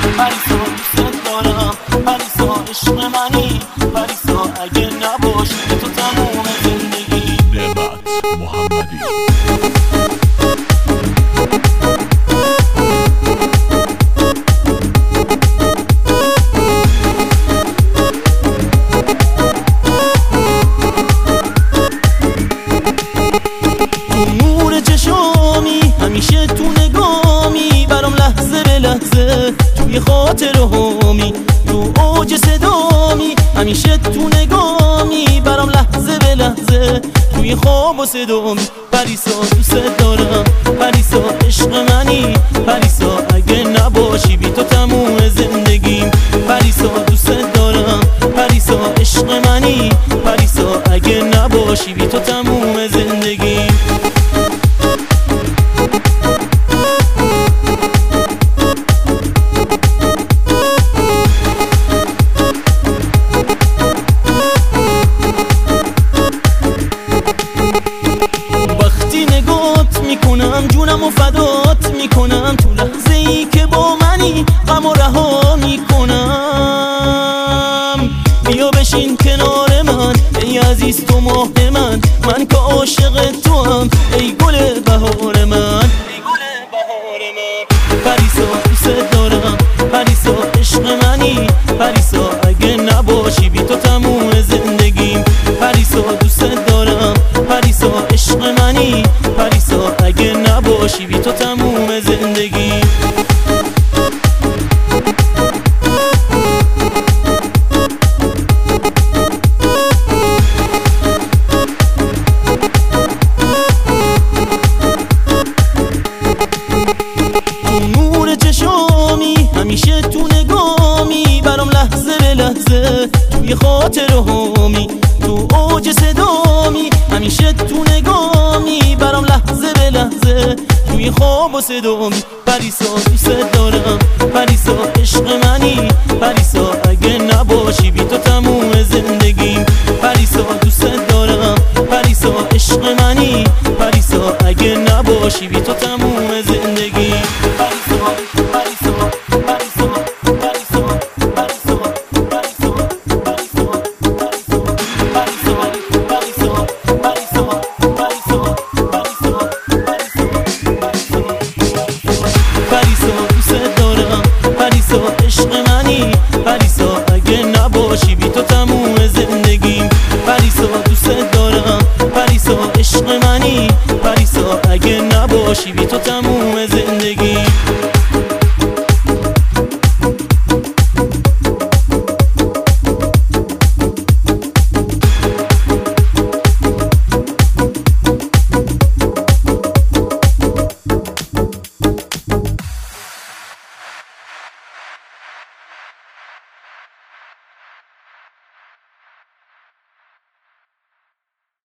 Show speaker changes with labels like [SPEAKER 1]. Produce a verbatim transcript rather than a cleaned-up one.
[SPEAKER 1] پریسا دوست دارم، پریسا عشق منی، پریسا اگه نباشی تو تموم زندگی.
[SPEAKER 2] نعمت محمدی.
[SPEAKER 1] همیشه تو نگامی برام لحظه به لحظه، توی خاطر همی تو اوج صدامی. همیشه تو نگامی برام لحظه به لحظه، توی خواب و صدامی. پریسا دوست دارم، پریسا عشق منی، پریسا اگه نباشی بی تو تموم زندگیم. پریسا دوست دارم، پریسا عشق منی، پریسا اگه نباشی بی تو تموم زندگیم. میکنم جونم و فدات میکنم، تو لحظه ای که با منی غم و رها میکنم. بیا بشین کنار من ای عزیز تو ماه من، من که عاشق تو هم ای گل بهار من، ای گل بهار من. پریسا دوست دارم، پریسا عشق منی، پریسا اگه نباشی بی تو تموم زندگیم. پریسا دوست دارم، پریسا عشق منی، پریسا اگه نباشی بی تو تموم زندگی. تو نور چشامی همیشه تو نگامی برام لحظه به لحظه، توی خاطر همی تو اوج صدامی. همیشه تو نگامی برام لحظه به لحظه، توی خواب و صدامی. پریسا دوست دارم، پریسا عشق منی، پریسا اگه نباشی